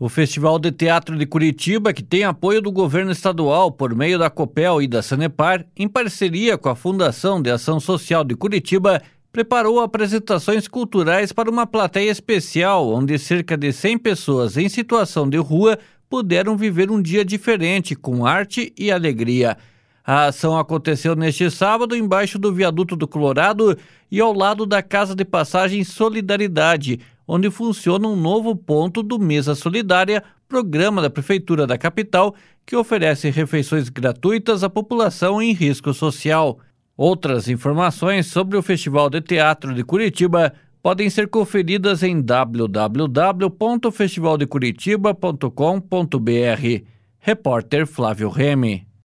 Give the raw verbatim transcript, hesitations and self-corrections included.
O Festival de Teatro de Curitiba, que tem apoio do governo estadual por meio da Copel e da Sanepar, em parceria com a Fundação de Ação Social de Curitiba, preparou apresentações culturais para uma plateia especial, onde cerca de cem pessoas em situação de rua puderam viver um dia diferente, com arte e alegria. A ação aconteceu neste sábado embaixo do Viaduto do Colorado e ao lado da Casa de Passagem Solidariedade, onde funciona um novo ponto do Mesa Solidária, programa da Prefeitura da capital, que oferece refeições gratuitas à população em risco social. Outras informações sobre o Festival de Teatro de Curitiba podem ser conferidas em w w w ponto festival de curitiba ponto com ponto b r. Repórter Flávio Remy.